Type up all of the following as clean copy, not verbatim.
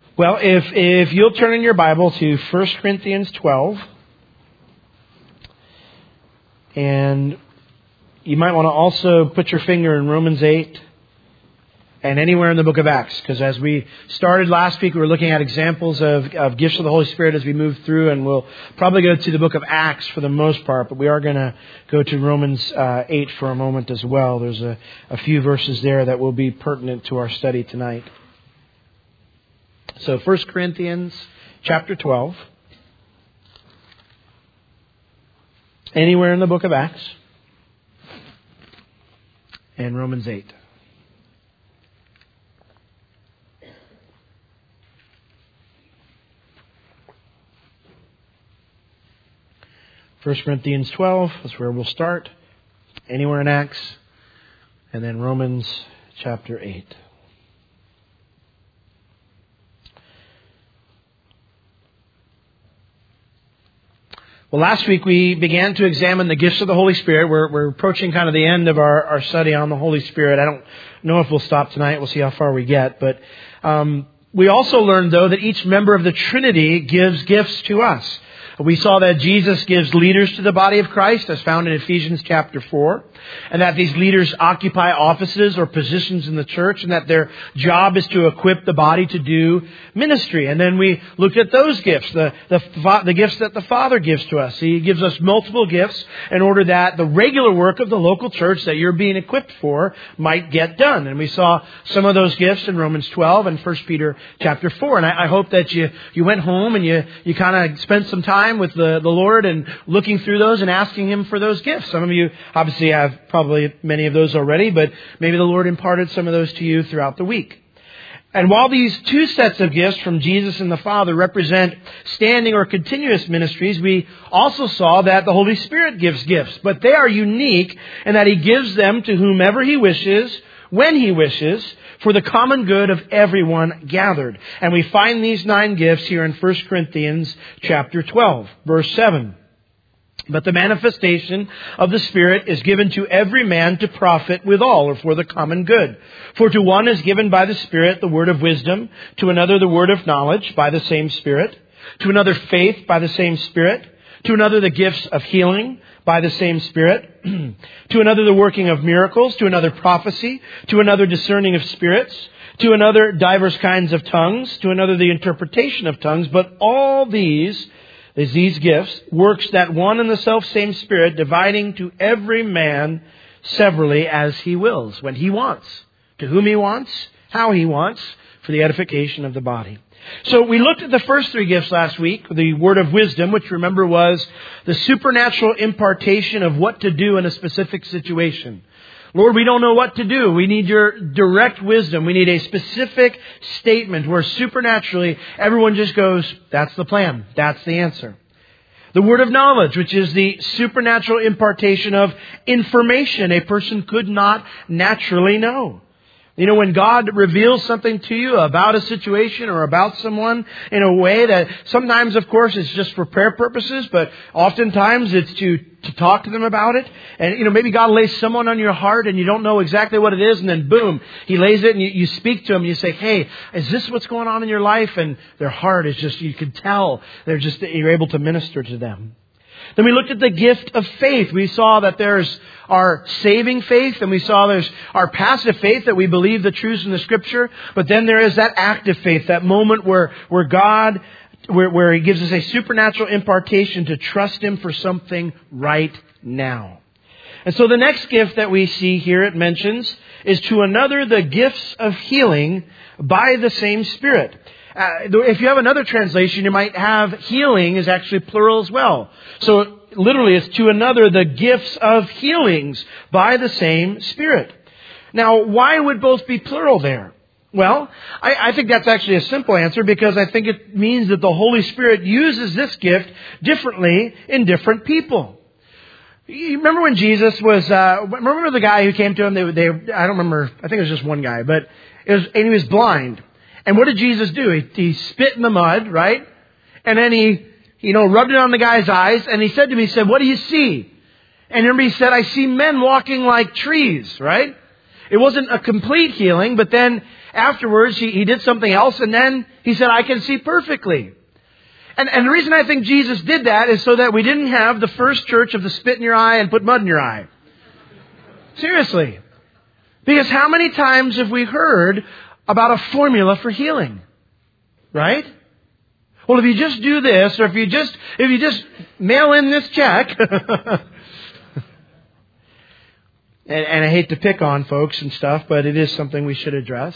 Well, if you'll turn in your Bible to 1 Corinthians 12, and you might want to also put your finger in Romans 8 and anywhere in the book of Acts, because as we started last week, we were looking at examples of gifts of the Holy Spirit as we move through, and we'll probably go to the book of Acts for the most part, but we are going to go to Romans 8 for a moment as well. There's a few verses there that will be pertinent to our study tonight. So 1 Corinthians chapter 12, anywhere in the book of Acts, and Romans 8. First Corinthians 12, that's where we'll start. Anywhere in Acts, and then Romans chapter 8. Well, last week we began to examine the gifts of the Holy Spirit. We're approaching kind of the end of our study on the Holy Spirit. I don't know if we'll stop tonight. We'll see how far we get. But we also learned, though, that each member of the Trinity gives gifts to us. We saw that Jesus gives leaders to the body of Christ, as found in Ephesians chapter 4, and that these leaders occupy offices or positions in the church, and that their job is to equip the body to do ministry. And then we looked at those gifts, the gifts that the Father gives to us. He gives us multiple gifts in order that the regular work of the local church that you're being equipped for might get done. And we saw some of those gifts in Romans 12 and 1 Peter chapter 4. And I hope that you went home and you kind of spent some time with the Lord and looking through those and asking Him for those gifts. Some of you obviously have probably many of those already, but maybe the Lord imparted some of those to you throughout the week. And while these two sets of gifts from Jesus and the Father represent standing or continuous ministries, we also saw that the Holy Spirit gives gifts, but they are unique in that He gives them to whomever He wishes, when He wishes, for the common good of everyone gathered. And we find these 9 gifts here in 1 Corinthians chapter 12, verse 7. But the manifestation of the Spirit is given to every man to profit withal, or for the common good. For to one is given by the Spirit the word of wisdom, to another the word of knowledge by the same Spirit, to another faith by the same Spirit, to another the gifts of healing by the same Spirit, to another the working of miracles, to another prophecy, to another discerning of spirits, to another divers kinds of tongues, to another the interpretation of tongues. But all these gifts, works that one and the self-same Spirit, dividing to every man severally as He wills, when He wants, to whom He wants, how He wants, for the edification of the body. So we looked at the first 3 gifts last week, the word of wisdom, which remember was the supernatural impartation of what to do in a specific situation. Lord, we don't know what to do. We need your direct wisdom. We need a specific statement where supernaturally everyone just goes, that's the plan. That's the answer. The word of knowledge, which is the supernatural impartation of information a person could not naturally know. You know, when God reveals something to you about a situation or about someone in a way that sometimes, of course, it's just for prayer purposes, but oftentimes it's to talk to them about it. And, you know, maybe God lays someone on your heart and you don't know exactly what it is, and then boom, He lays it and you speak to them and you say, hey, is this what's going on in your life? And their heart is just, you can tell, you're able to minister to them. Then we looked at the gift of faith. We saw that there's our saving faith, and we saw there's our passive faith, that we believe the truths in the Scripture. But then there is that active faith, that moment where God, where He gives us a supernatural impartation to trust Him for something right now. And so the next gift that we see here, it mentions, is to another the gifts of healing by the same Spirit. If you have another translation, you might have healing is actually plural as well. So literally it's to another the gifts of healings by the same Spirit. Now, why would both be plural there? Well, I think that's actually a simple answer, because I think it means that the Holy Spirit uses this gift differently in different people. You remember when Jesus was, remember the guy who came to him? I don't remember, I think it was just one guy, but and he was blind. And what did Jesus do? He spit in the mud, right? And then he rubbed it on the guy's eyes. And He said to me, He said, what do you see? And remember He said, I see men walking like trees, right? It wasn't a complete healing, but then afterwards he did something else, and then he said, I can see perfectly. And the reason I think Jesus did that is so that we didn't have the first church of the spit in your eye and put mud in your eye. Seriously. Because how many times have we heard about a formula for healing? Right? Well, if you just do this, or if you just mail in this check, and I hate to pick on folks and stuff, but it is something we should address.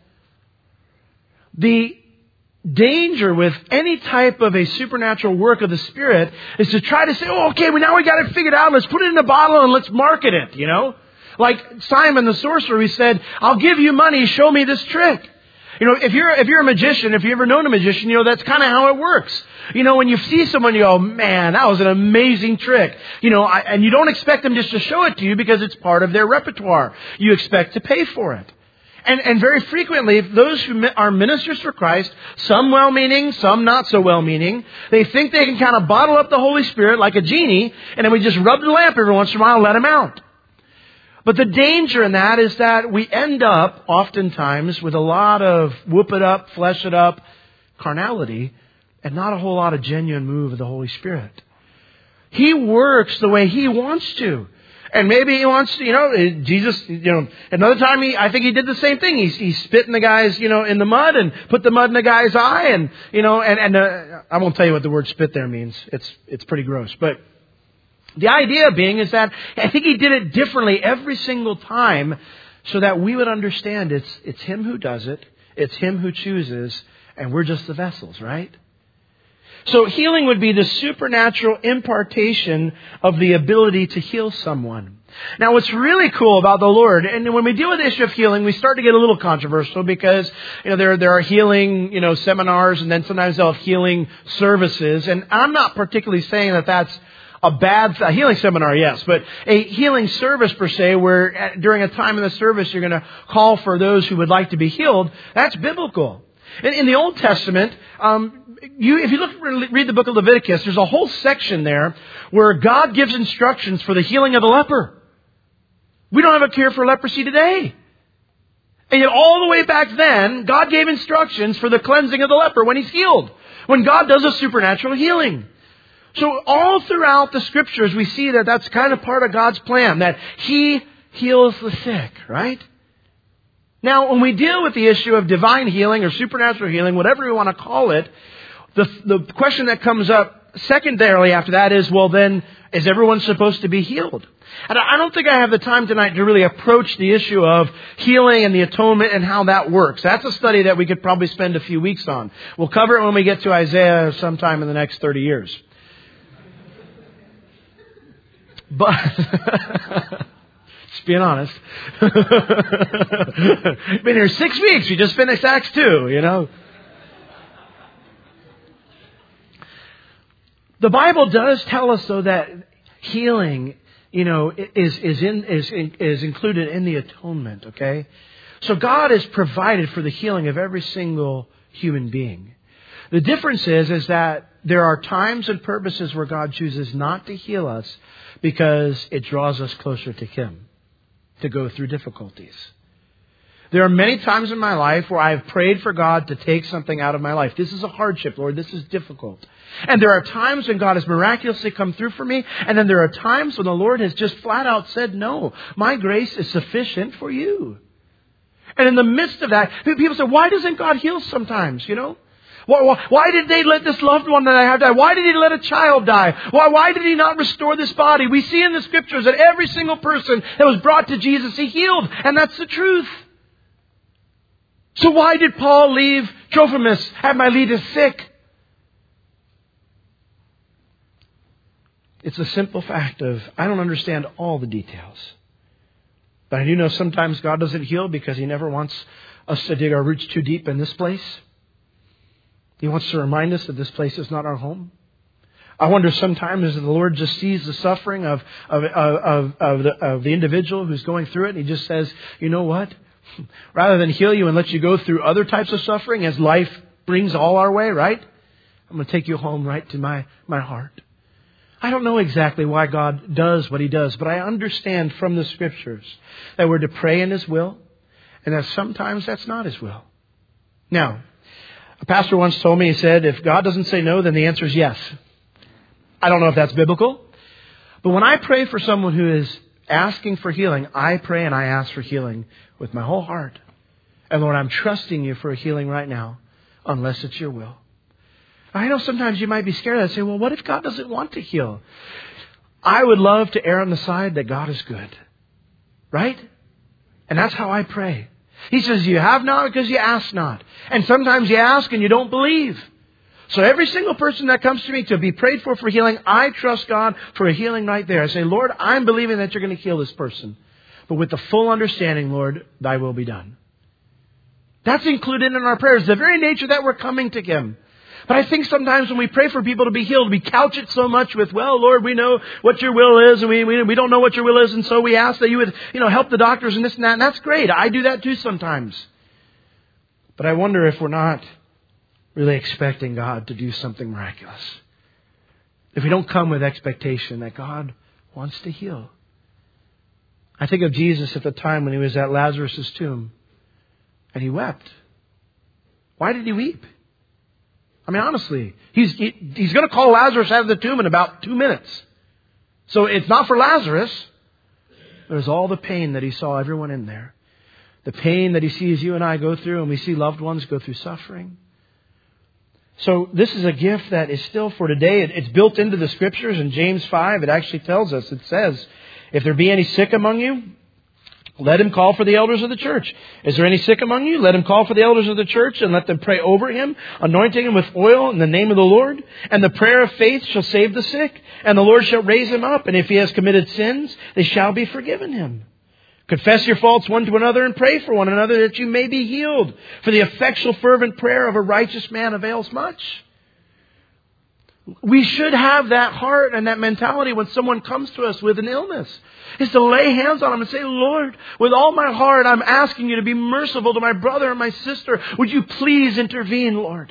The danger with any type of a supernatural work of the Spirit is to try to say, oh, okay, well, now we got it figured out. Let's put it in a bottle and let's market it, you know? Like Simon the sorcerer, he said, I'll give you money, show me this trick. You know, if you're a magician, if you've ever known a magician, you know, that's kind of how it works. You know, when you see someone, you go, man, that was an amazing trick. You know, and you don't expect them just to show it to you because it's part of their repertoire. You expect to pay for it. And very frequently, those who are ministers for Christ, some well-meaning, some not so well-meaning, they think they can kind of bottle up the Holy Spirit like a genie, and then we just rub the lamp every once in a while and let him out. But the danger in that is that we end up, oftentimes, with a lot of whoop it up, flesh it up carnality, and not a whole lot of genuine move of the Holy Spirit. He works the way He wants to. And maybe He wants to, you know, Jesus, you know, another time I think He did the same thing. He spit in the guy's, you know, in the mud and put the mud in the guy's eye, and, you know, and I won't tell you what the word spit there means. It's pretty gross. But the idea being is that I think He did it differently every single time so that we would understand it's Him who does it, it's Him who chooses, and we're just the vessels, right? So healing would be the supernatural impartation of the ability to heal someone. Now, what's really cool about the Lord, and when we deal with the issue of healing, we start to get a little controversial because, you know, there are healing, you know, seminars, and then sometimes they'll have healing services. And I'm not particularly saying that that's a healing seminar, yes, but a healing service per se, where during a time in the service you're going to call for those who would like to be healed. That's biblical. In the Old Testament, if you read the book of Leviticus, there's a whole section there where God gives instructions for the healing of the leper. We don't have a cure for leprosy today. And yet all the way back then, God gave instructions for the cleansing of the leper when he's healed. When God does a supernatural healing. So all throughout the Scriptures, we see that that's kind of part of God's plan, that He heals the sick, right? Now, when we deal with the issue of divine healing or supernatural healing, whatever we want to call it, the question that comes up secondarily after that is, well, then, is everyone supposed to be healed? And I don't think I have the time tonight to really approach the issue of healing and the atonement and how that works. That's a study that we could probably spend a few weeks on. We'll cover it when we get to Isaiah sometime in the next 30 years. But just being honest. Been here 6 weeks. We just finished Acts 2, you know. The Bible does tell us, though, that healing, you know, is included in the atonement, okay? So God has provided for the healing of every single human being. The difference is that there are times and purposes where God chooses not to heal us because it draws us closer to Him to go through difficulties. There are many times in my life where I've prayed for God to take something out of my life. This is a hardship, Lord. This is difficult. And there are times when God has miraculously come through for me. And then there are times when the Lord has just flat out said, no, my grace is sufficient for you. And in the midst of that, people say, why doesn't God heal sometimes, you know? Why did they let this loved one that I have die? Why did He let a child die? Why did He not restore this body? We see in the Scriptures that every single person that was brought to Jesus, He healed. And that's the truth. So why did Paul leave Trophimus at Miletus sick? It's a simple fact of, I don't understand all the details. But I do know sometimes God doesn't heal because He never wants us to dig our roots too deep in this place. He wants to remind us that this place is not our home. I wonder sometimes if the Lord just sees the suffering of the individual who's going through it, and He just says, you know what? Rather than heal you and let you go through other types of suffering as life brings all our way, right? I'm going to take you home right to my heart. I don't know exactly why God does what He does, but I understand from the Scriptures that we're to pray in His will, and that sometimes that's not His will. Now, a pastor once told me, he said, if God doesn't say no, then the answer is yes. I don't know if that's biblical, but when I pray for someone who is asking for healing, I pray and I ask for healing with my whole heart. And Lord, I'm trusting You for a healing right now, unless it's Your will. I know sometimes you might be scared and say, well, what if God doesn't want to heal? I would love to err on the side that God is good. Right? And that's how I pray. He says, you have not because you ask not. And sometimes you ask and you don't believe. So every single person that comes to me to be prayed for healing, I trust God for a healing right there. I say, Lord, I'm believing that You're going to heal this person. But with the full understanding, Lord, Thy will be done. That's included in our prayers. The very nature that we're coming to Him. But I think sometimes when we pray for people to be healed, we couch it so much with, well, Lord, we know what Your will is, and we don't know what Your will is, and so we ask that You would, help the doctors and this and that. And that's great. I do that too sometimes. But I wonder if we're not really expecting God to do something miraculous. If we don't come with expectation that God wants to heal. I think of Jesus at the time when He was at Lazarus' tomb, and He wept. Why did He weep? I mean, honestly, he's going to call Lazarus out of the tomb in about 2 minutes. So it's not for Lazarus. There's all the pain that He saw everyone in there. The pain that He sees you and I go through, and we see loved ones go through suffering. So this is a gift that is still for today. It's built into the Scriptures. In James 5, it actually tells us, it says, if there be any sick among you, let him call for the elders of the church. Is there any sick among you? Let him call for the elders of the church and let them pray over him, anointing him with oil in the name of the Lord. And the prayer of faith shall save the sick, and the Lord shall raise him up. And if he has committed sins, they shall be forgiven him. Confess your faults one to another and pray for one another that you may be healed. For the effectual fervent prayer of a righteous man avails much. We should have that heart and that mentality when someone comes to us with an illness. Is to lay hands on them and say, Lord, with all my heart, I'm asking You to be merciful to my brother and my sister. Would You please intervene, Lord?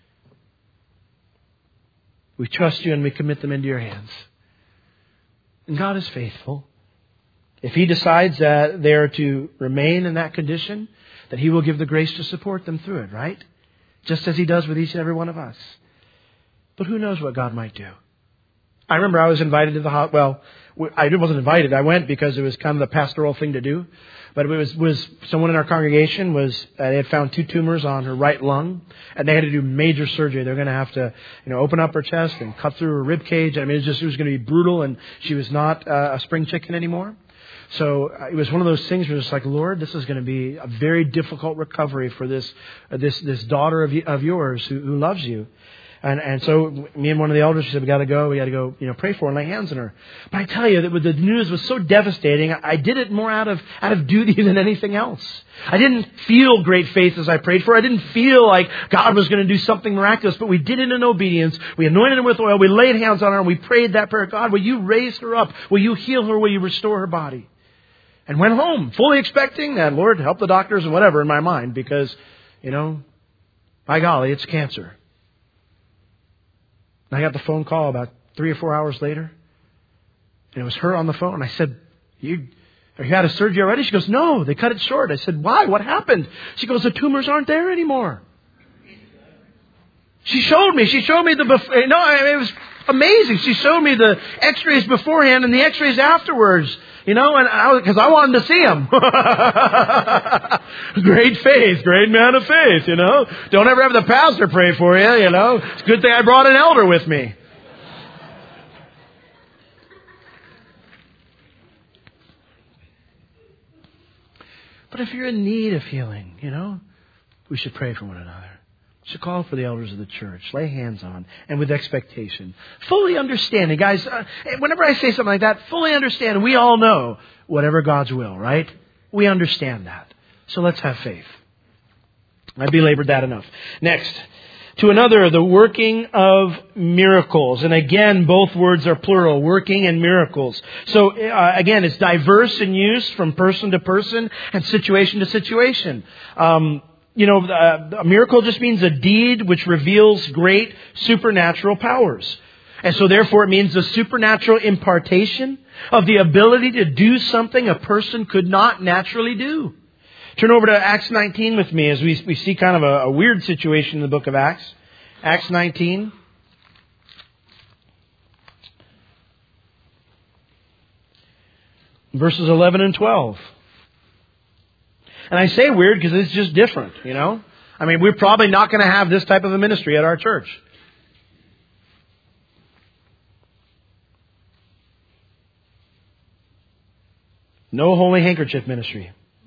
We trust You and we commit them into Your hands. And God is faithful. If He decides that they are to remain in that condition, that He will give the grace to support them through it, right? Just as He does with each and every one of us. But who knows what God might do? I remember I was invited to the hospital. Well, I wasn't invited. I went because it was kind of the pastoral thing to do. But it was someone in our congregation they had found 2 tumors on her right lung, and they had to do major surgery. They're going to have to, open up her chest and cut through her rib cage. I mean, it was going to be brutal, and she was not a spring chicken anymore. So it was one of those things where it's like, Lord, this is going to be a very difficult recovery for this daughter of yours who loves You. And so me and one of the elders said, we got to go, pray for her and lay hands on her. But I tell you that the news was so devastating, I did it more out of duty than anything else. I didn't feel great faith as I prayed for her. I didn't feel like God was going to do something miraculous, but we did it in obedience. We anointed her with oil. We laid hands on her and we prayed that prayer. God, will You raise her up? Will You heal her? Will You restore her body? And went home fully expecting that, Lord, help the doctors and whatever in my mind, because, by golly, it's cancer. I got the phone call about 3 or 4 hours later. And it was her on the phone. And I said, you had a surgery already? She goes, no, they cut it short. I said, why? What happened? She goes, the tumors aren't there anymore. She showed me it was amazing. She showed me the x-rays beforehand and the x-rays afterwards. And because I wanted to see them. Great faith, great man of faith, Don't ever have the pastor pray for you, It's a good thing I brought an elder with me. But if you're in need of healing, we should pray for one another. We should call for the elders of the church, lay hands on, and with expectation. Fully understanding. Guys, whenever I say something like that, fully understand. We all know whatever God's will, right? We understand that. So let's have faith. I belabored that enough. Next, to another, the working of miracles. And again, both words are plural, working and miracles. So again, it's diverse in use from person to person and situation to situation. A miracle just means a deed which reveals great supernatural powers. And so therefore it means the supernatural impartation of the ability to do something a person could not naturally do. Turn over to Acts 19 with me as we see kind of a weird situation in the book of Acts. Acts 19. Verses 11 and 12. And I say weird because it's just different, you know. I mean, we're probably not going to have this type of a ministry at our church. No holy handkerchief ministry.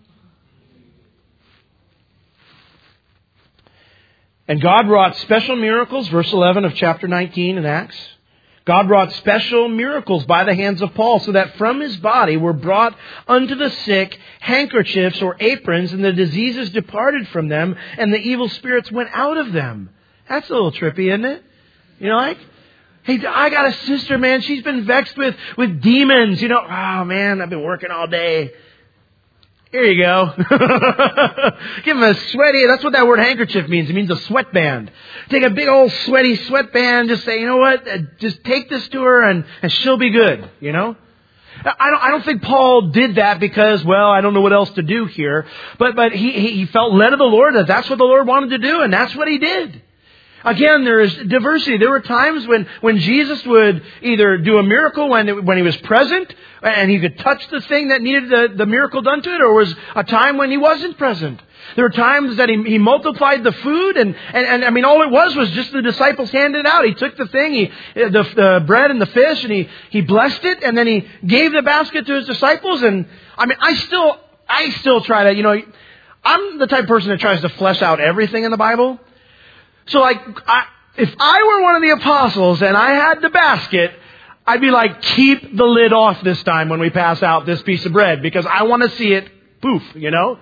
And God wrought special miracles, verse 11 of chapter 19 in Acts. God wrought special miracles by the hands of Paul, so that from his body were brought unto the sick handkerchiefs or aprons, and the diseases departed from them, and the evil spirits went out of them. That's a little trippy, isn't it? You know, like, hey, I got a sister, man, she's been vexed with demons. You know, oh man, I've been working all day. Here you go. Give him a sweaty, that's what that word handkerchief means. It means a sweatband. Take a big old sweaty sweatband, just say, you know what, just take this to her and she'll be good, you know? I don't think Paul did that because, well, I don't know what else to do here. But he felt led of the Lord that that's what the Lord wanted to do, and that's what he did. Again, there is diversity. There were times when Jesus would either do a miracle when he was present and he could touch the thing that needed the miracle done to it, or was a time when he wasn't present. There were times that he multiplied the food and I mean, all it was just the disciples handed it out. He took the thing, the bread and the fish, and he blessed it, and then he gave the basket to his disciples. And I mean, I still try to, you know, I'm the type of person that tries to flesh out everything in the Bible. So like, if I were one of the apostles and I had the basket, I'd be like, keep the lid off this time when we pass out this piece of bread, because I want to see it poof, you know?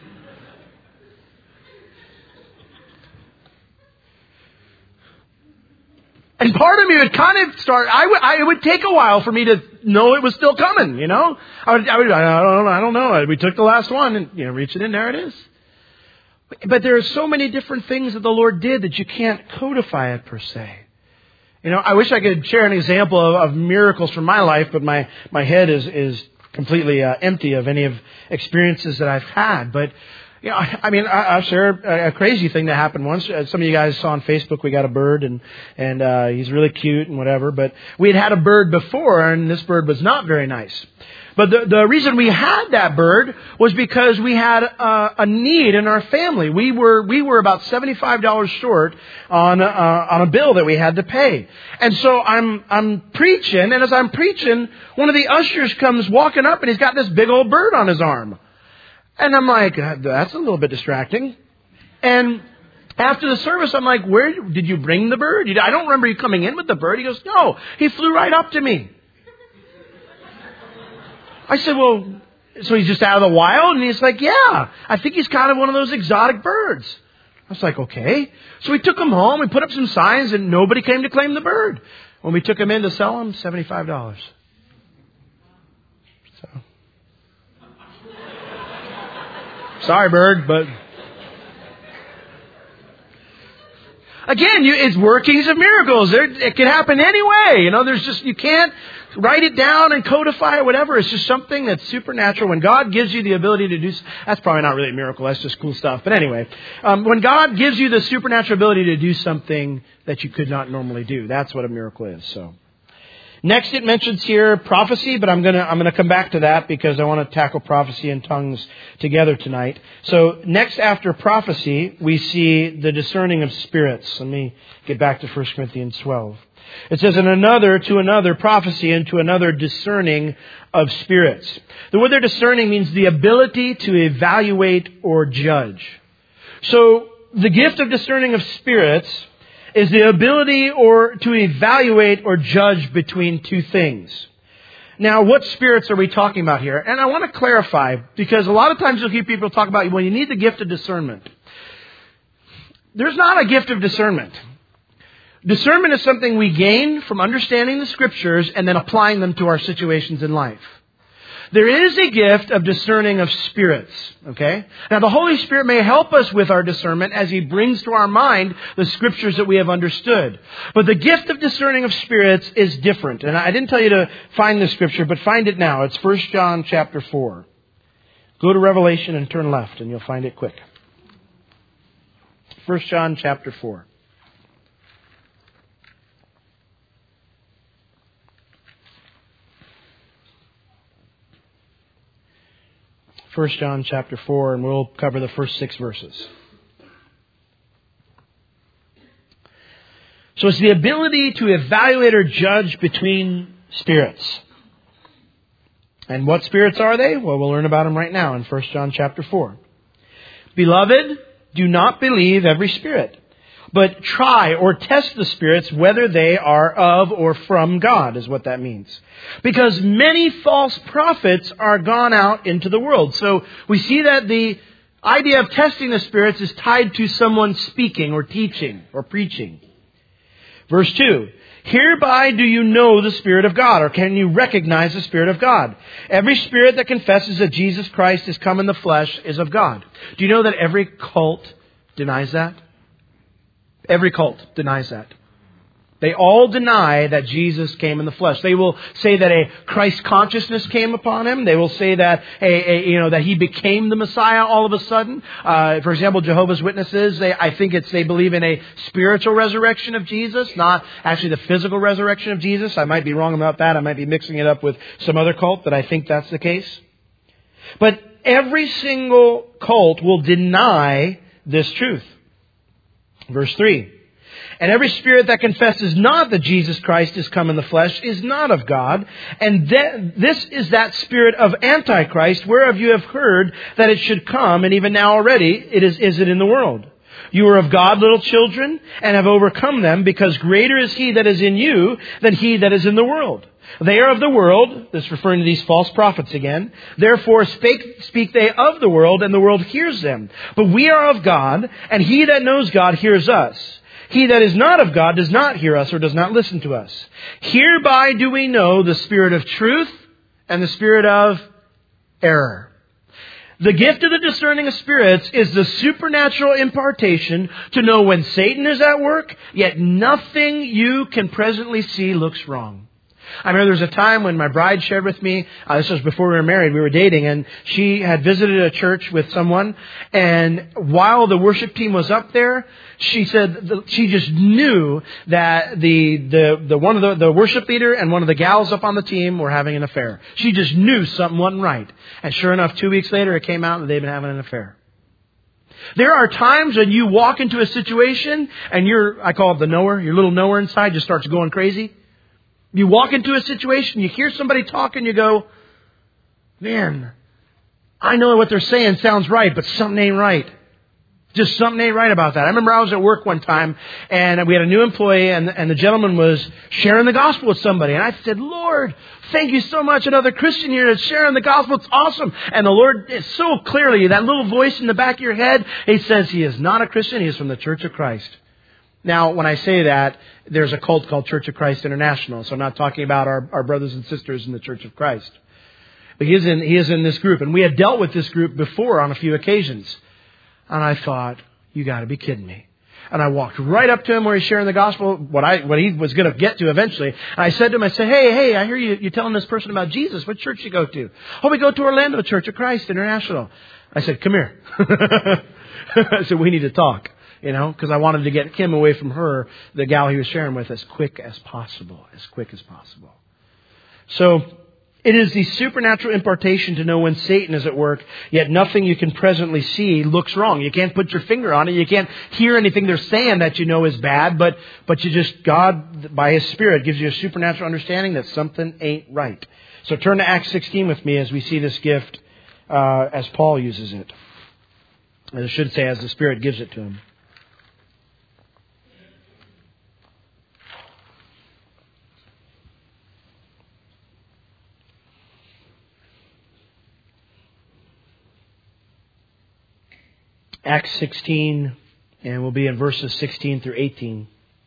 And part of me would kind of start, it would take a while for me to know it was still coming, you know? I don't know. We took the last one and, you know, reach it in, there it is. But there are so many different things that the Lord did that you can't codify it per se. You know, I wish I could share an example of miracles from my life, but my head is completely empty of any of experiences that I've had. But, you know, I mean, I'll share a crazy thing that happened once. Some of you guys saw on Facebook, we got a bird, and he's really cute and whatever. But we had a bird before, and this bird was not very nice. But the reason we had that bird was because we had a need in our family. We were about $75 short on a bill that we had to pay. And so I'm preaching, and as I'm preaching, one of the ushers comes walking up, and he's got this big old bird on his arm. And I'm like, that's a little bit distracting. And after the service, I'm like, where did you bring the bird? I don't remember you coming in with the bird. He goes, no, he flew right up to me. I said, well, so he's just out of the wild? And he's like, yeah, I think he's kind of one of those exotic birds. I was like, okay. So we took him home, we put up some signs, and nobody came to claim the bird. When we took him in to sell him, $75. So, sorry, bird, but again, it's workings of miracles. It can happen anyway. You know, you can't write it down and codify it, whatever. It's just something that's supernatural. When God gives you the ability to do, that's probably not really a miracle. That's just cool stuff. But anyway, when God gives you the supernatural ability to do something that you could not normally do, that's what a miracle is. So, next it mentions here prophecy, but I'm gonna come back to that because I want to tackle prophecy and tongues together tonight. So next after prophecy, we see the discerning of spirits. Let me get back to 1 Corinthians 12. It says, and another to another prophecy, and to another discerning of spirits. The word there discerning means the ability to evaluate or judge. So the gift of discerning of spirits is the ability to evaluate or judge between two things. Now, what spirits are we talking about here? And I want to clarify, because a lot of times you'll hear people talk about, well, you need the gift of discernment. There's not a gift of discernment. Discernment is something we gain from understanding the Scriptures and then applying them to our situations in life. There is a gift of discerning of spirits, okay? Now, the Holy Spirit may help us with our discernment as He brings to our mind the Scriptures that we have understood. But the gift of discerning of spirits is different. And I didn't tell you to find the Scripture, but find it now. It's 1 John chapter 4. Go to Revelation and turn left, and you'll find it quick. 1 John chapter 4. First John chapter 4, and we'll cover the first 6 verses. So it's the ability to evaluate or judge between spirits. And what spirits are they? Well, we'll learn about them right now in 1 John chapter 4. Beloved, do not believe every spirit, but try or test the spirits whether they are of or from God, is what that means. Because many false prophets are gone out into the world. So we see that the idea of testing the spirits is tied to someone speaking or teaching or preaching. Verse 2, hereby do you know the Spirit of God, or can you recognize the Spirit of God? Every spirit that confesses that Jesus Christ is come in the flesh is of God. Do you know that every cult denies that? Every cult denies that. They all deny that Jesus came in the flesh. They will say that a Christ consciousness came upon him. They will say that that he became the Messiah all of a sudden. For example, Jehovah's Witnesses, they believe in a spiritual resurrection of Jesus, not actually the physical resurrection of Jesus. I might be wrong about that. I might be mixing it up with some other cult, but I think that's the case. But every single cult will deny this truth. Verse 3. And every spirit that confesses not that Jesus Christ is come in the flesh is not of God. And this is that spirit of Antichrist, whereof you have heard that it should come, and even now already is it in the world. You are of God, little children, and have overcome them, because greater is he that is in you than he that is in the world. They are of the world, this is referring to these false prophets again. Therefore speak they of the world, and the world hears them. But we are of God, and he that knows God hears us. He that is not of God does not hear us or does not listen to us. Hereby do we know the spirit of truth and the spirit of error. The gift of the discerning of spirits is the supernatural impartation to know when Satan is at work, yet nothing you can presently see looks wrong. I remember there was a time when my bride shared with me, this was before we were married, we were dating, and she had visited a church with someone, and while the worship team was up there, she said she just knew that the worship leader and one of the gals up on the team were having an affair. She just knew something wasn't right. And sure enough, 2 weeks later, it came out that they've been having an affair. There are times when you walk into a situation and I call it the knower, your little knower inside just starts going crazy. You walk into a situation, you hear somebody talking, you go, man, I know what they're saying sounds right, but something ain't right. Just something ain't right about that. I remember I was at work one time, and we had a new employee, and the gentleman was sharing the gospel with somebody. And I said, Lord, thank you so much, another Christian here that's sharing the gospel. It's awesome. And the Lord, so clearly, that little voice in the back of your head, he says he is not a Christian, he is from the Church of Christ. Now, when I say that, there's a cult called Church of Christ International. So I'm not talking about our brothers and sisters in the Church of Christ. But he is in this group. And we had dealt with this group before on a few occasions. And I thought, you got to be kidding me. And I walked right up to him where he's sharing the gospel, what he was going to get to eventually. And I said to him, hey, I hear you telling this person about Jesus. What church you go to? Oh, we go to Orlando, Church of Christ International. I said, come here. I said, we need to talk. Because I wanted to get Kim away from her, the gal he was sharing with, as quick as possible. So, it is the supernatural impartation to know when Satan is at work, yet nothing you can presently see looks wrong. You can't put your finger on it. You can't hear anything they're saying that you know is bad, but God, by His Spirit, gives you a supernatural understanding that something ain't right. So turn to Acts 16 with me as we see this gift as Paul uses it. I should say as the Spirit gives it to him. Acts 16, and we'll be in verses 16 through 18.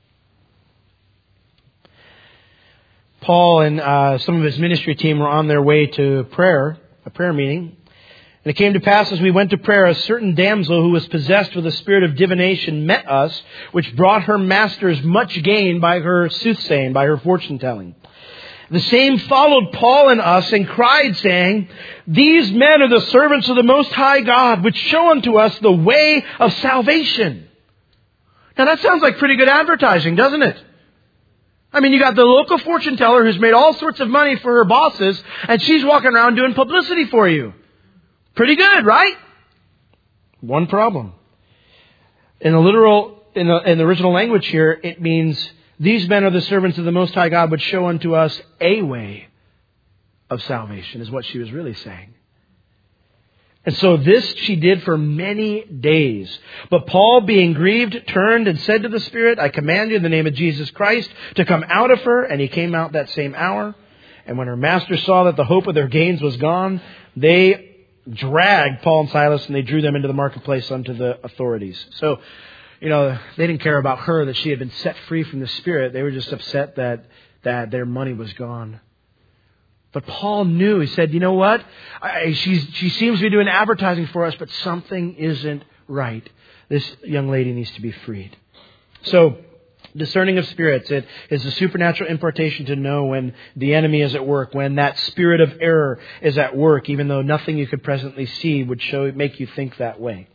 Paul and some of his ministry team were on their way to a prayer meeting. And it came to pass as we went to prayer, a certain damsel who was possessed with a spirit of divination met us, which brought her masters much gain by her soothsaying, by her fortune telling. The same followed Paul and us and cried, saying, These men are the servants of the Most High God, which show unto us the way of salvation. Now that sounds like pretty good advertising, doesn't it? I mean, you got the local fortune teller who's made all sorts of money for her bosses, and she's walking around doing publicity for you. Pretty good, right? One problem. In the original language here, it means, these men are the servants of the Most High God, which show unto us a way of salvation, is what she was really saying. And so this she did for many days. But Paul, being grieved, turned and said to the Spirit, I command you in the name of Jesus Christ to come out of her. And he came out that same hour. And when her master saw that the hope of their gains was gone, they dragged Paul and Silas and they drew them into the marketplace unto the authorities. So, they didn't care about her, that she had been set free from the Spirit. They were just upset that their money was gone. But Paul knew. He said, you know what? She seems to be doing advertising for us, but something isn't right. This young lady needs to be freed. So, discerning of spirits, it is a supernatural impartation to know when the enemy is at work, when that spirit of error is at work, even though nothing you could presently see would make you think that way.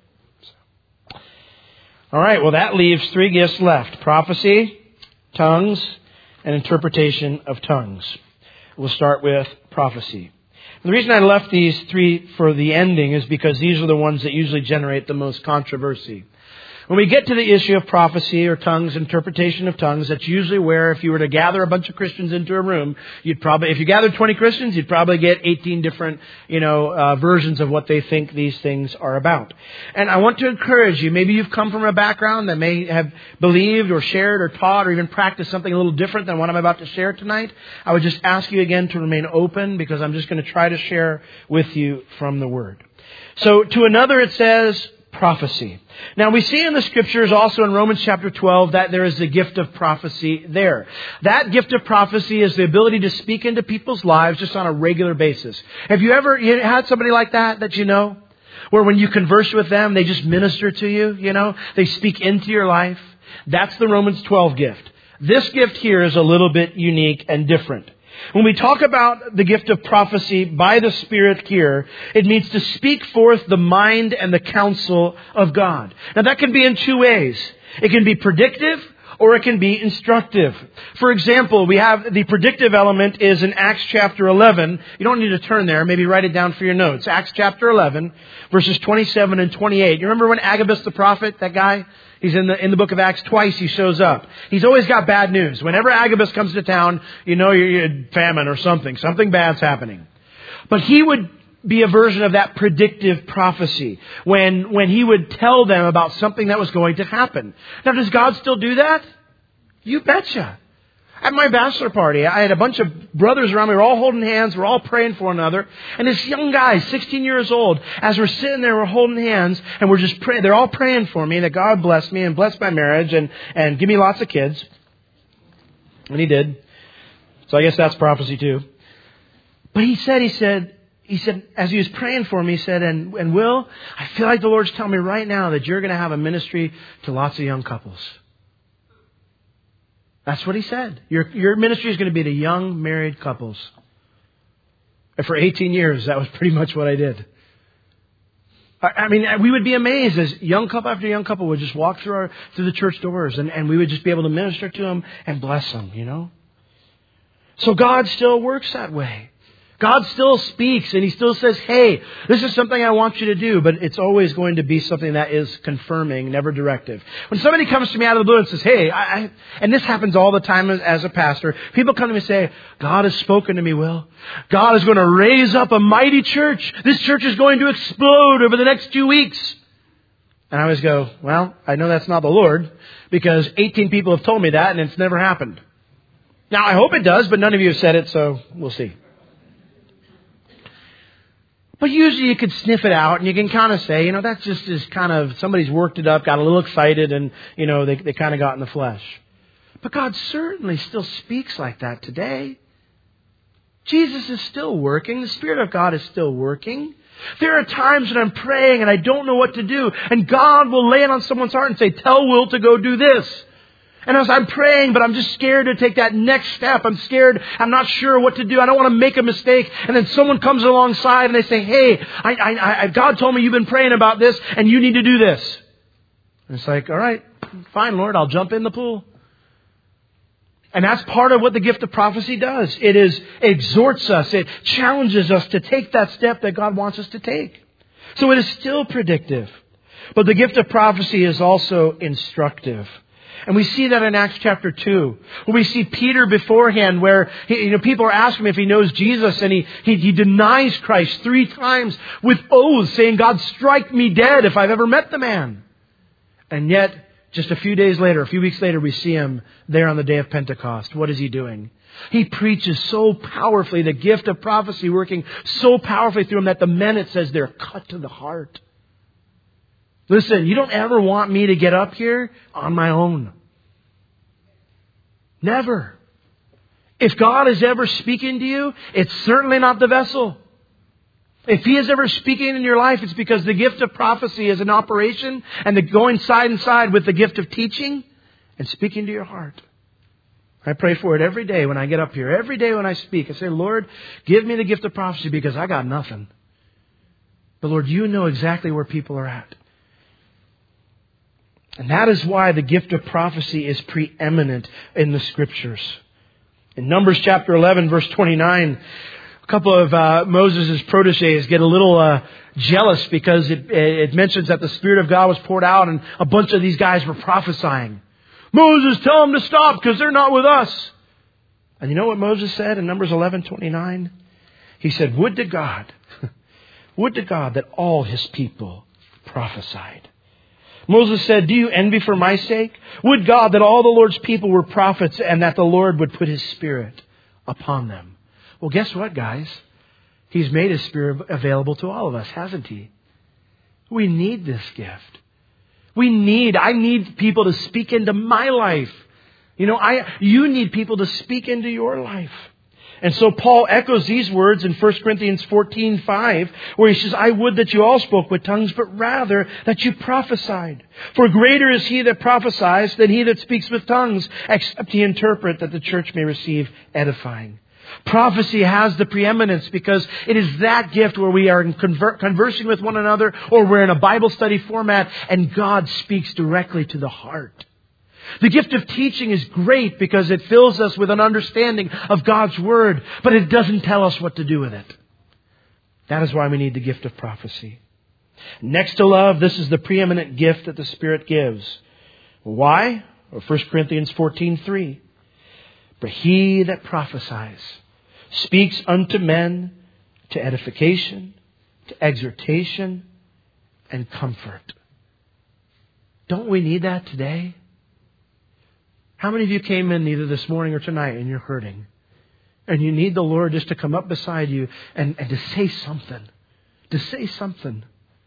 All right, well, that leaves 3 gifts left: prophecy, tongues, and interpretation of tongues. We'll start with prophecy. The reason I left these 3 for the ending is because these are the ones that usually generate the most controversy. When we get to the issue of prophecy or tongues, interpretation of tongues, that's usually where, if you were to gather a bunch of Christians into a room, if you gathered 20 Christians, you'd probably get 18 different, versions of what they think these things are about. And I want to encourage you, maybe you've come from a background that may have believed or shared or taught or even practiced something a little different than what I'm about to share tonight. I would just ask you again to remain open, because I'm just going to try to share with you from the Word. So to another it says, prophecy. Now we see in the Scriptures, also in Romans chapter 12, that there is the gift of prophecy there. That gift of prophecy is the ability to speak into people's lives just on a regular basis. Have you ever had somebody like that you know? Where when you converse with them, they just minister to you, They speak into your life. That's the Romans 12 gift. This gift here is a little bit unique and different. When we talk about the gift of prophecy by the Spirit here, it means to speak forth the mind and the counsel of God. Now that can be in 2 ways. It can be predictive or it can be instructive. For example, we have the predictive element is in Acts chapter 11. You don't need to turn there. Maybe write it down for your notes. Acts chapter 11, verses 27 and 28. You remember when Agabus the prophet, that guy? He's in the book of Acts twice. He shows up. He's always got bad news. Whenever Agabus comes to town, you're famine or something. Something bad's happening. But he would be a version of that predictive prophecy when he would tell them about something that was going to happen. Now, does God still do that? You betcha. At my bachelor party, I had a bunch of brothers around me. We're all holding hands. We're all praying for one another. And this young guy, 16 years old, as we're sitting there, we're holding hands and we're just praying. They're all praying for me that God bless me and bless my marriage and give me lots of kids. And he did. So I guess that's prophecy too. But he said, as he was praying for me, he said, and Will, I feel like the Lord's telling me right now that you're going to have a ministry to lots of young couples. That's what he said. Your ministry is going to be to young married couples. And for 18 years, that was pretty much what I did. I mean, we would be amazed as young couple after young couple would just walk through the church doors and we would just be able to minister to them and bless them, So God still works that way. God still speaks and He still says, hey, this is something I want you to do, but it's always going to be something that is confirming, never directive. When somebody comes to me out of the blue and says, hey, and this happens all the time as a pastor, people come to me and say, God has spoken to me, Will. God is going to raise up a mighty church. This church is going to explode over the next 2 weeks. And I always go, well, I know that's not the Lord because 18 people have told me that and it's never happened. Now, I hope it does, but none of you have said it, so we'll see. But usually you could sniff it out and you can kind of say, that's just is kind of, somebody's worked it up, got a little excited and, they kind of got in the flesh. But God certainly still speaks like that today. Jesus is still working. The Spirit of God is still working. There are times when I'm praying and I don't know what to do. And God will lay it on someone's heart and say, tell Will to go do this. And as I'm praying, but I'm just scared to take that next step. I'm scared. I'm not sure what to do. I don't want to make a mistake. And then someone comes alongside and they say, hey, God told me you've been praying about this and you need to do this. And it's like, all right, fine, Lord, I'll jump in the pool. And that's part of what the gift of prophecy does. It exhorts us. It challenges us to take that step that God wants us to take. So it is still predictive. But the gift of prophecy is also instructive. And we see that in Acts chapter 2. Where we see Peter beforehand where people are asking him if he knows Jesus, and he denies Christ 3 times with oaths, saying, God, strike me dead if I've ever met the man. And yet, just a few weeks later, we see him there on the day of Pentecost. What is he doing? He preaches so powerfully, the gift of prophecy working so powerfully through him that the men, it says, they're cut to the heart. Listen, you don't ever want me to get up here on my own. Never. If God is ever speaking to you, it's certainly not the vessel. If He is ever speaking in your life, it's because the gift of prophecy is an operation and the going side and side with the gift of teaching and speaking to your heart. I pray for it every day when I get up here. Every day when I speak, I say, Lord, give me the gift of prophecy because I got nothing. But Lord, you know exactly where people are at. And that is why the gift of prophecy is preeminent in the Scriptures. In Numbers chapter 11, verse 29, a couple of Moses' proteges get a little jealous because it mentions that the Spirit of God was poured out and a bunch of these guys were prophesying. Moses, tell them to stop because they're not with us. And you know what Moses said in Numbers 11:29? He said, would to God that all His people prophesied. Moses said, do you envy for my sake? Would God that all the Lord's people were prophets and that the Lord would put His Spirit upon them. Well, guess what, guys? He's made His Spirit available to all of us, hasn't He? We need this gift. I need people to speak into my life. You need people to speak into your life. And so Paul echoes these words in 1 Corinthians 14:5, where he says, I would that you all spoke with tongues, but rather that you prophesied. For greater is he that prophesies than he that speaks with tongues, except he interpret, that the church may receive edifying. Prophecy has the preeminence because it is that gift where we are conversing with one another, or we're in a Bible study format and God speaks directly to the heart. The gift of teaching is great because it fills us with an understanding of God's Word, but it doesn't tell us what to do with it. That is why we need the gift of prophecy. Next to love, this is the preeminent gift that the Spirit gives. Why? 1 Corinthians 14:3. But he that prophesies speaks unto men to edification, to exhortation, and comfort. Don't we need that today? How many of you came in either this morning or tonight and you're hurting? And you need the Lord just to come up beside you and to say something. To say something.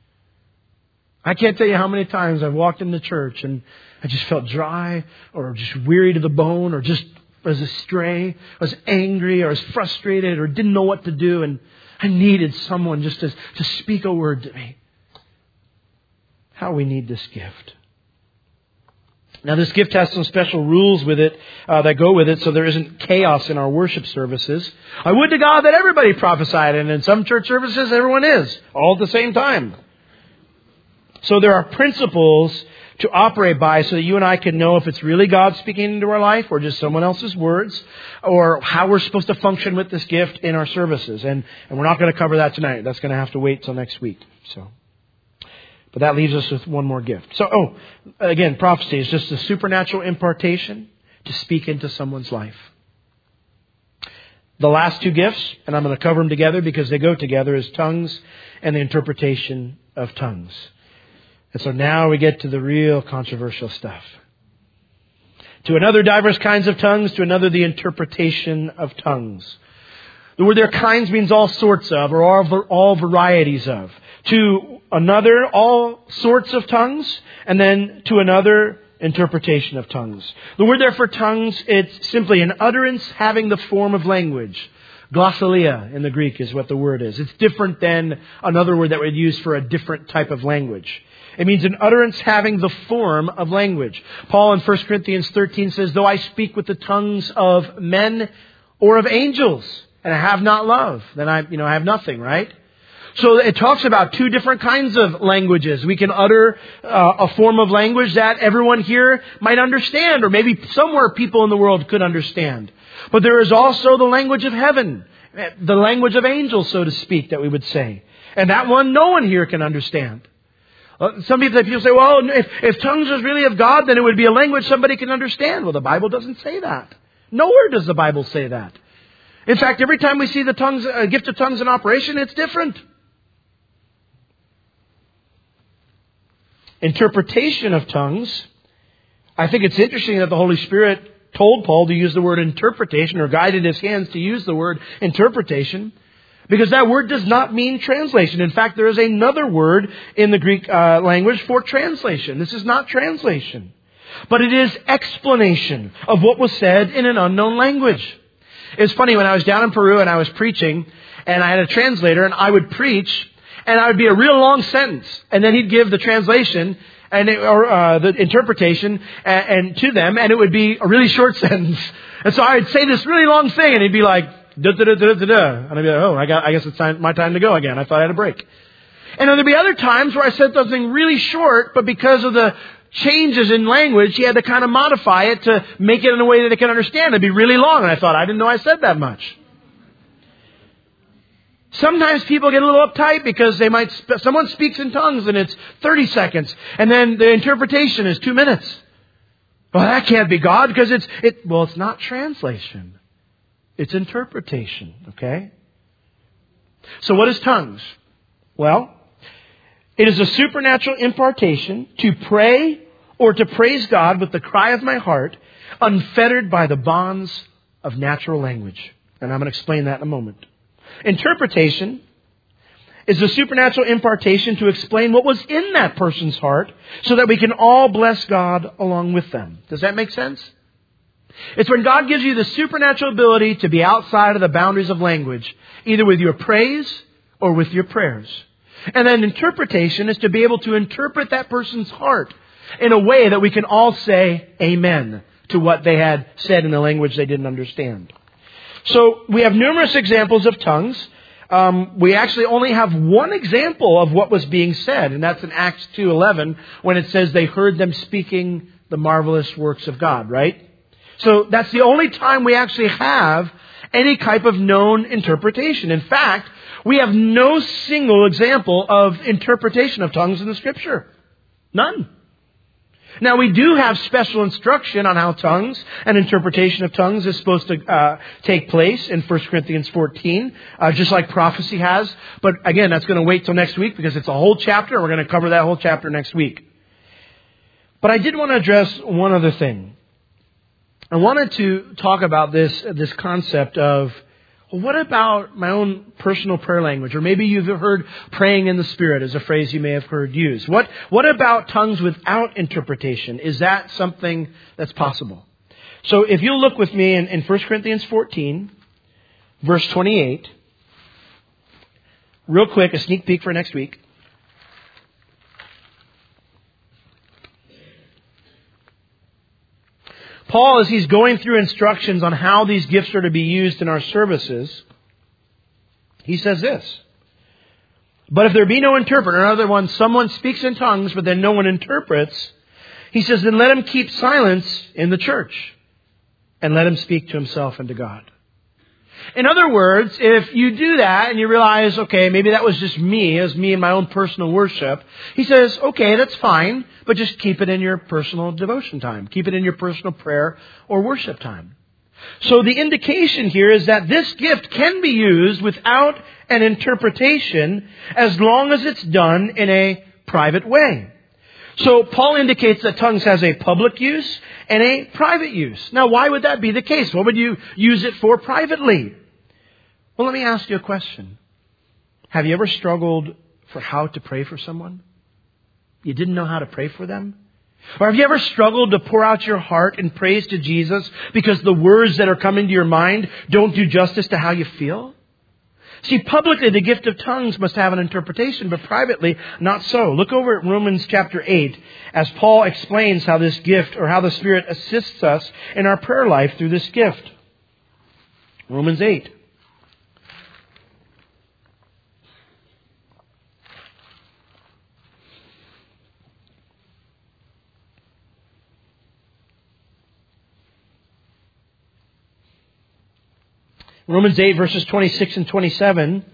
I can't tell you how many times I've walked into church and I just felt dry or just weary to the bone or just was astray, I was angry or I was frustrated or didn't know what to do. And I needed someone just to speak a word to me. How we need this gift. Now, this gift has some special rules with it that go with it, so there isn't chaos in our worship services. I would to God that everybody prophesied, and in some church services, everyone is, all at the same time. So there are principles to operate by so that you and I can know if it's really God speaking into our life or just someone else's words, or how we're supposed to function with this gift in our services. And we're not going to cover that tonight. That's going to have to wait till next week. But that leaves us with one more gift. So, again, prophecy is just a supernatural impartation to speak into someone's life. The last two gifts, and I'm going to cover them together because they go together, is tongues and the interpretation of tongues. And so now we get to the real controversial stuff. To another, diverse kinds of tongues. To another, the interpretation of tongues. The word there, kinds, means all sorts of, or all varieties of. To another, all sorts of tongues, and then to another, interpretation of tongues. The word there for tongues, it's simply an utterance having the form of language. Glossalia in the Greek is what the word is. It's different than another word that we'd use for a different type of language. It means an utterance having the form of language. Paul in 1 Corinthians 13 says, though I speak with the tongues of men or of angels, and I have not love, then I have nothing, right? So it talks about two different kinds of languages. We can utter a form of language that everyone here might understand, or maybe somewhere people in the world could understand. But there is also the language of heaven, the language of angels, so to speak, that we would say. And that one no one here can understand. Some people say, well, if tongues was really of God, then it would be a language somebody can understand. Well, the Bible doesn't say that. Nowhere does the Bible say that. In fact, every time we see the gift of tongues in operation, it's different. Interpretation of tongues. I think it's interesting that the Holy Spirit told Paul to use the word interpretation, or guided his hands to use the word interpretation, because that word does not mean translation. In fact, there is another word in the Greek language for translation. This is not translation, but it is explanation of what was said in an unknown language. It's funny, when I was down in Peru and I was preaching, and I had a translator, and I would preach, and I would be a real long sentence, and then he'd give the translation or the interpretation and to them, and it would be a really short sentence. And so I'd say this really long thing, and he'd be like, da da da da da da, and I'd be like, oh, I guess it's my time to go again. I thought I had a break. And there'd be other times where I said something really short, but because of the changes in language, he had to kind of modify it to make it in a way that they can understand. It'd be really long, and I thought, I didn't know I said that much. Sometimes people get a little uptight because someone speaks in tongues and it's 30 seconds, and then the interpretation is 2 minutes. Well, that can't be God, because it's not translation. It's interpretation, okay? So what is tongues? Well, it is a supernatural impartation to pray or to praise God with the cry of my heart, unfettered by the bonds of natural language. And I'm going to explain that in a moment. Interpretation is a supernatural impartation to explain what was in that person's heart, so that we can all bless God along with them. Does that make sense? It's when God gives you the supernatural ability to be outside of the boundaries of language, either with your praise or with your prayers. And then interpretation is to be able to interpret that person's heart in a way that we can all say amen to what they had said in a language they didn't understand. So we have numerous examples of tongues. We actually only have one example of what was being said, and that's in Acts 2:11, when it says they heard them speaking the marvelous works of God, right? So that's the only time we actually have any type of known interpretation. In fact, we have no single example of interpretation of tongues in the Scripture. None. Now, we do have special instruction on how tongues and interpretation of tongues is supposed to take place in 1 Corinthians 14, just like prophecy has. But again, that's going to wait till next week, because it's a whole chapter, and we're going to cover that whole chapter next week. But I did want to address one other thing. I wanted to talk about this concept of, well, what about my own personal prayer language? Or maybe you've heard praying in the Spirit as a phrase you may have heard used. What about tongues without interpretation? Is that something that's possible? So if you'll look with me in 1 Corinthians 14, verse 28, real quick, a sneak peek for next week. Paul, as he's going through instructions on how these gifts are to be used in our services, he says this: but if there be no interpreter, in other words, someone speaks in tongues, but then no one interprets, he says, then let him keep silence in the church, and let him speak to himself and to God. In other words, if you do that and you realize, okay, maybe that was just me, as me in my own personal worship, he says, okay, that's fine, but just keep it in your personal devotion time. Keep it in your personal prayer or worship time. So the indication here is that this gift can be used without an interpretation, as long as it's done in a private way. So Paul indicates that tongues has a public use and a private use. Now, why would that be the case? What would you use it for privately? Well, let me ask you a question. Have you ever struggled for how to pray for someone? You didn't know how to pray for them? Or have you ever struggled to pour out your heart in praise to Jesus because the words that are coming to your mind don't do justice to how you feel? See, publicly the gift of tongues must have an interpretation, but privately not so. Look over at Romans chapter 8 as Paul explains how this gift, or how the Spirit assists us in our prayer life through this gift. Romans 8. Romans 8 verses 26 and 27.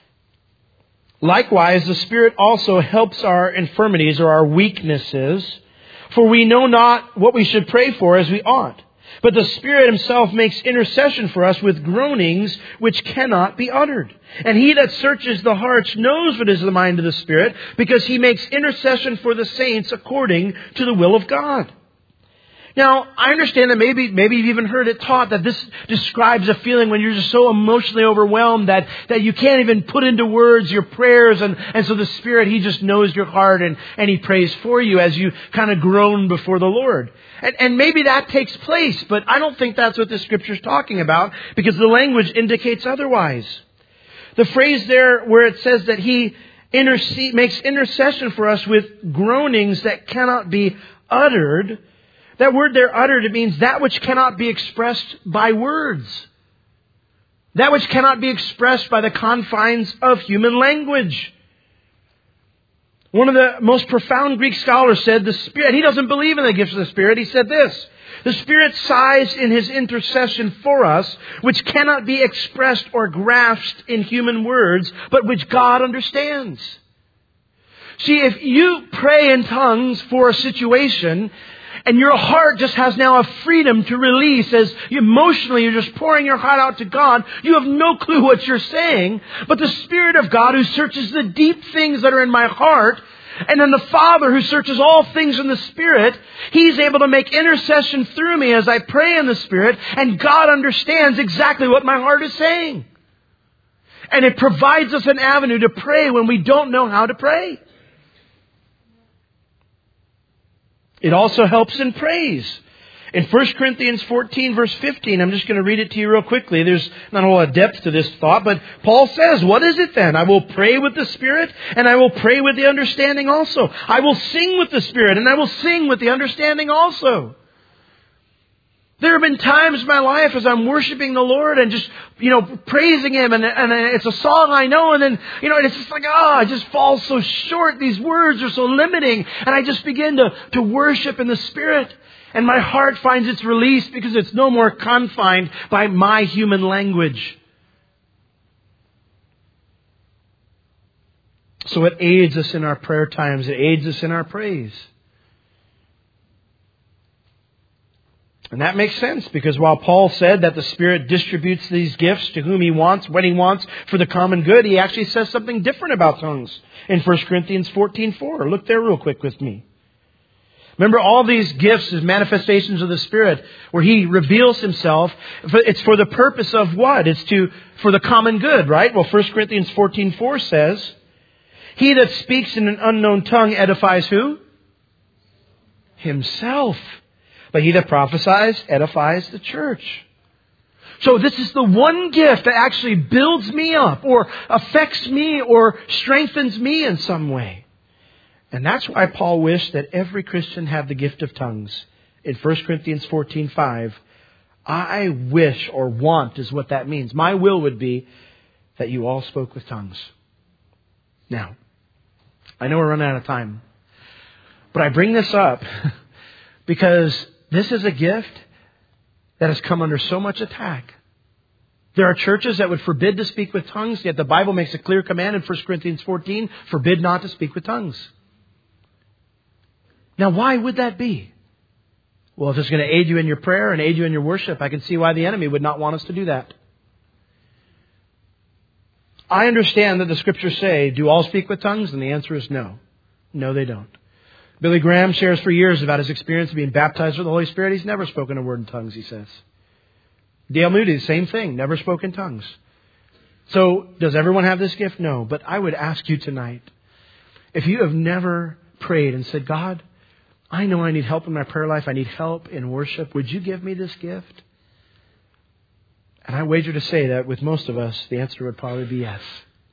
Likewise, the Spirit also helps our infirmities or our weaknesses, for we know not what we should pray for as we ought. But the Spirit Himself makes intercession for us with groanings which cannot be uttered. And He that searches the hearts knows what is the mind of the Spirit, because He makes intercession for the saints according to the will of God. Now, I understand that maybe you've even heard it taught that this describes a feeling when you're just so emotionally overwhelmed that you can't even put into words your prayers. And so the Spirit, He just knows your heart and He prays for you as you kind of groan before the Lord. And maybe that takes place, but I don't think that's what the Scripture's talking about, because the language indicates otherwise. The phrase there where it says that He makes intercession for us with groanings that cannot be uttered. That word there, uttered, it means that which cannot be expressed by words. That which cannot be expressed by the confines of human language. One of the most profound Greek scholars said the Spirit, he doesn't believe in the gifts of the Spirit. He said this: the Spirit sighs in His intercession for us, which cannot be expressed or grasped in human words, but which God understands. See, if you pray in tongues for a situation, and your heart just has now a freedom to release as emotionally you're just pouring your heart out to God, you have no clue what you're saying. But the Spirit of God, who searches the deep things that are in my heart, and then the Father who searches all things in the Spirit, He's able to make intercession through me as I pray in the Spirit, and God understands exactly what my heart is saying. And it provides us an avenue to pray when we don't know how to pray. It also helps in praise. In 1 Corinthians 14 verse 15, I'm just going to read it to you real quickly. There's not a lot of depth to this thought, but Paul says, what is it then? I will pray with the Spirit, and I will pray with the understanding also. I will sing with the Spirit, and I will sing with the understanding also. There have been times in my life as I'm worshiping the Lord and just, praising Him, and it's a song I know, and then, it's just like, I just fall so short. These words are so limiting, and I just begin to worship in the Spirit, and my heart finds its release because it's no more confined by my human language. So it aids us in our prayer times. It aids us in our praise. And that makes sense, because while Paul said that the Spirit distributes these gifts to whom He wants, when He wants, for the common good, he actually says something different about tongues in 1 Corinthians 14:4. Look there real quick with me. Remember, all these gifts is manifestations of the Spirit where He reveals Himself. It's for the purpose of what? It's for the common good, right? Well, 1 Corinthians 14:4 says, He that speaks in an unknown tongue edifies who? Himself. But he that prophesies edifies the church. So this is the one gift that actually builds me up or affects me or strengthens me in some way. And that's why Paul wished that every Christian have the gift of tongues. In 1 Corinthians 14:5, I wish, or want is what that means. My will would be that you all spoke with tongues. Now, I know we're running out of time, but I bring this up because this is a gift that has come under so much attack. There are churches that would forbid to speak with tongues, yet the Bible makes a clear command in 1 Corinthians 14, forbid not to speak with tongues. Now, why would that be? Well, if it's going to aid you in your prayer and aid you in your worship, I can see why the enemy would not want us to do that. I understand that the Scriptures say, do all speak with tongues? And the answer is no. No, they don't. Billy Graham shares for years about his experience of being baptized with the Holy Spirit. He's never spoken a word in tongues, he says. Dale Moody, same thing, never spoke in tongues. So, does everyone have this gift? No. But I would ask you tonight, if you have never prayed and said, God, I know I need help in my prayer life, I need help in worship, would you give me this gift? And I wager to say that with most of us, the answer would probably be yes.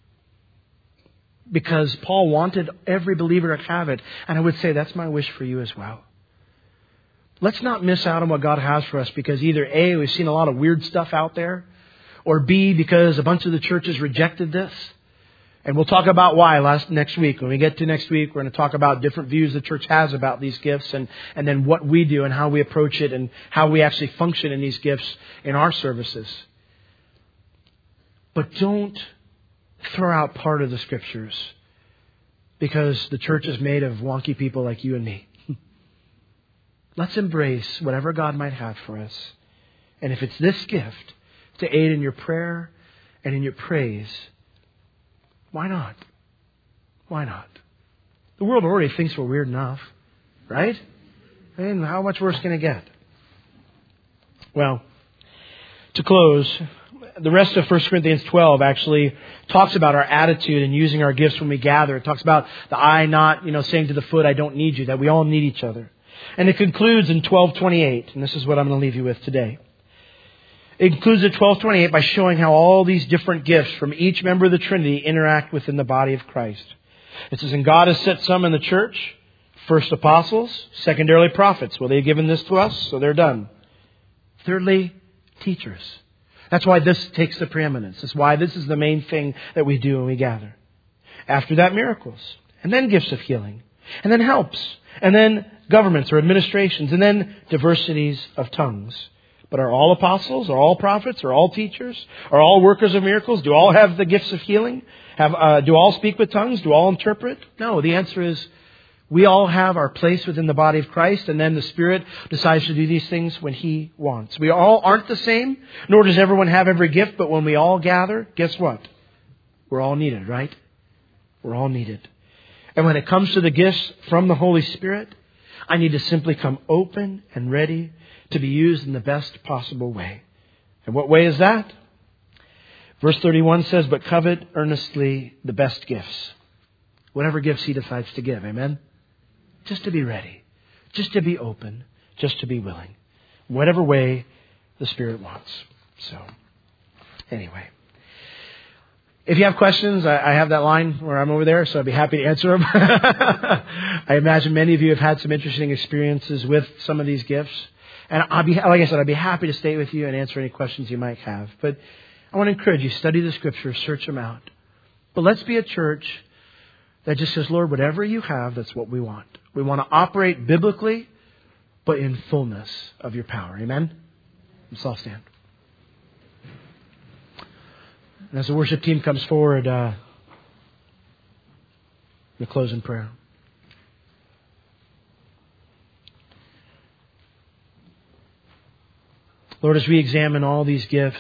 Because Paul wanted every believer to have it. And I would say that's my wish for you as well. Let's not miss out on what God has for us because either A, we've seen a lot of weird stuff out there, or B, because a bunch of the churches rejected this. And we'll talk about why next week. When we get to next week, we're going to talk about different views the church has about these gifts and then what we do and how we approach it and how we actually function in these gifts in our services. But don't throw out part of the Scriptures because the church is made of wonky people like you and me. Let's embrace whatever God might have for us. And if it's this gift to aid in your prayer and in your praise, why not? Why not? The world already thinks we're weird enough, right? And how much worse can it get? Well, to close, the rest of 1 Corinthians 12 actually talks about our attitude in using our gifts when we gather. It talks about the eye not, saying to the foot, I don't need you, that we all need each other. And it concludes in 12:28, and this is what I'm going to leave you with today. It concludes at 12:28 by showing how all these different gifts from each member of the Trinity interact within the body of Christ. It says, and God has set some in the church, first apostles, secondarily prophets. Well, they've given this to us, so they're done. Thirdly, teachers. That's why this takes the preeminence. That's why this is the main thing that we do when we gather. After that, miracles. And then gifts of healing. And then helps. And then governments or administrations. And then diversities of tongues. But are all apostles? Are all prophets? Are all teachers? Are all workers of miracles? Do all have the gifts of healing? Do all speak with tongues? Do all interpret? No, the answer is we all have our place within the body of Christ, and then the Spirit decides to do these things when He wants. We all aren't the same, nor does everyone have every gift, but when we all gather, guess what? We're all needed, right? We're all needed. And when it comes to the gifts from the Holy Spirit, I need to simply come open and ready to be used in the best possible way. And what way is that? Verse 31 says, but covet earnestly the best gifts. Whatever gifts He decides to give. Amen? Just to be ready. Just to be open. Just to be willing. Whatever way the Spirit wants. So, anyway. If you have questions, I have that line where I'm over there, so I'd be happy to answer them. I imagine many of you have had some interesting experiences with some of these gifts. And like I said, I'd be happy to stay with you and answer any questions you might have. But I want to encourage you, study the Scriptures, search them out. But let's be a church that just says, Lord, whatever you have, that's what we want. We want to operate biblically, but in fullness of your power. Amen? Let's all stand. And as the worship team comes forward, we'll close in prayer. Lord, as we examine all these gifts,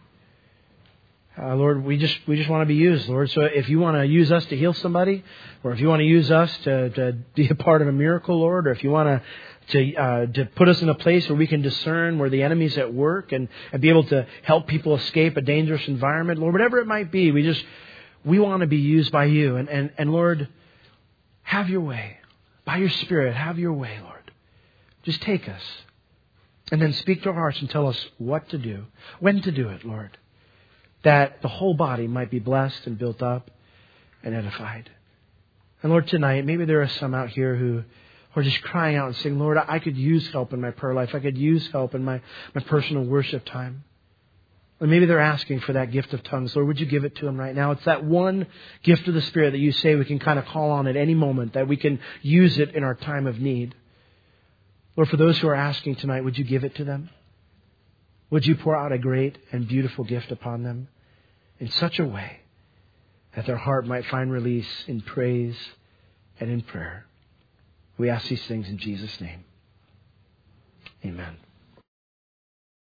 Lord, we just want to be used, Lord. So if you want to use us to heal somebody, or if you want to use us to be a part of a miracle, Lord, or if you want to put us in a place where we can discern where the enemy's at work and be able to help people escape a dangerous environment, Lord, whatever it might be, we want to be used by you. And Lord, have your way. By your Spirit, have your way, Lord. Just take us. And then speak to our hearts and tell us what to do, when to do it, Lord. That the whole body might be blessed and built up and edified. And Lord, tonight, maybe there are some out here who are just crying out and saying, Lord, I could use help in my prayer life. I could use help in my personal worship time. Or maybe they're asking for that gift of tongues. Lord, would you give it to them right now? It's that one gift of the Spirit that you say we can kind of call on at any moment, that we can use it in our time of need. Lord, for those who are asking tonight, would you give it to them? Would you pour out a great and beautiful gift upon them in such a way that their heart might find release in praise and in prayer? We ask these things in Jesus' name. Amen.